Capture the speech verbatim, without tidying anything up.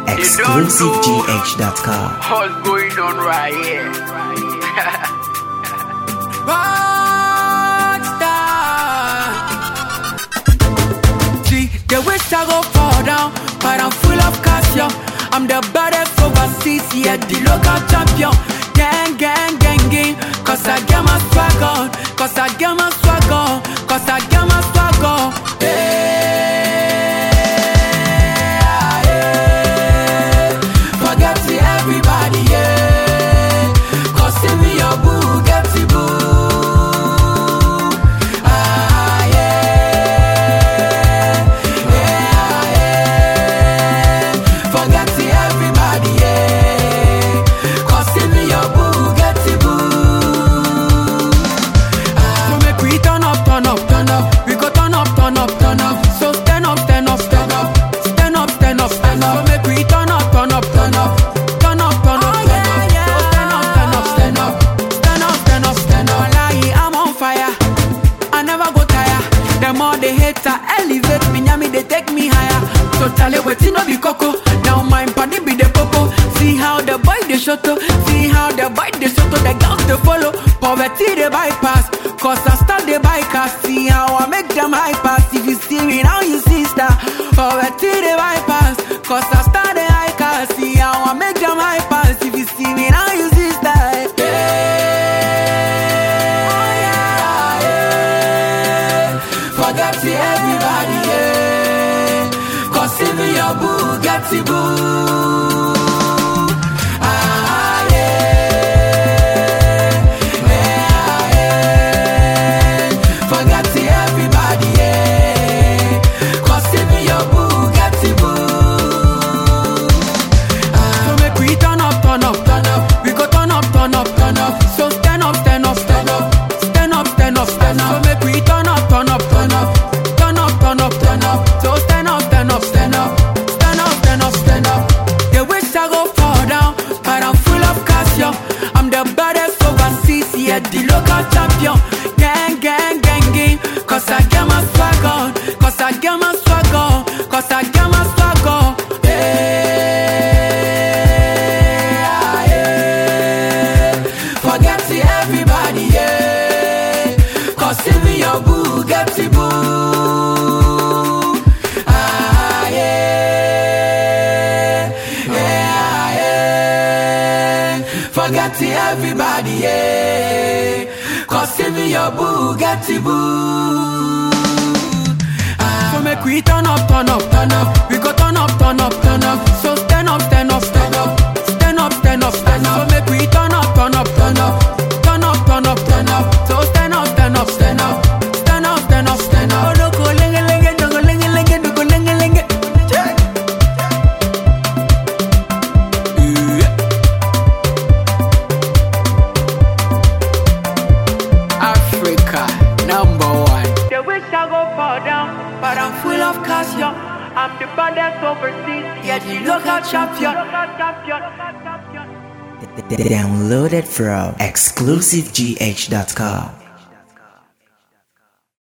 exclusive G H dot com. What's going on right here? See, the wish I go fall down, but I'm full of cash, yo. I'm the baddest overseas, yeah, the local champion. Gang, gang, gang, gang, cause I get my swag on, cause I get my swag on, cause I get my swag on. Hey, yeah. Forget to everybody, yeah. Cause see me your boo, get the boo. Ah, yeah. Yeah, yeah. Forget to everybody, yeah. Cause see me your boo, get the boo. Ah, so make we turn up, turn up, turn up. We go turn up, turn up, turn up. So stand up, stand up, stand up. Stand up, stand up, stand up. So make we turn up, turn up, turn up. Turn up, turn up, turn up. So stand up, stand up, stand up. Stand up, stand up, stand up. Wallahi, I'm on fire. I never go tire. The more they hate, I elevate me. Nyami, they take me higher. So tell it wait, no be coco. Now my body be the popo. See how the boy they shut up. See how the boy they shut up. The girls they follow. Poverty they bypass. Cause I start the bikers. See how I make them high pass. If you see me now, you see star. Poverty they bypass. Cause I start the high cars. See how I make them high pass. If you see me now, you see star. Yeah. Oh, yeah, yeah. Forget to everybody, yeah. Cause see me your boo, get the boo. Ah, yeah. Yeah, yeah. Forget to everybody, yeah. Cause see me your boo, get the boo. Ah, so make we turn up, turn up, turn up. We go turn up, turn up, turn up. So stand up, stand up, stand up. Stand up, stand up, stand up. So make we turn up, turn up, turn up. Turn up, turn up, turn up. So stand up, stand up, stand up. Stand up, stand up, stand up. They wish I go fall down, but I'm full of cash, yo. I'm the baddest overseas, yeah, the local champion. Gang, gang, gang, gang. Cause I get my swag on, cause I get my swag on, cause I get my swag on. Yeah, yeah. Forget to everybody, yeah. Cause see me your boo, get the boo. Ah, yeah. Yeah, yeah. Forget to everybody, yeah. Cause see me your boo, get the boo. Ah, so make we turn up, turn up, turn up. We go turn up, turn up, turn up. So stand up, stand up, stand up. Stand up, stand up, stand up. So make we turn up, turn up, turn up. Turn up, turn up, turn up. So stand up, stand up, stand up. Stand up, stand up, stand up. Oh, look, oh, linga, linga, dunga, linga, linga, dunga, linga, linga. Yeah. Africa, number one. They wish I go fall down, but I'm full of cash, yo. I'm the baddest overseas, yeah, the local champion. Download it from exclusive G H dot com.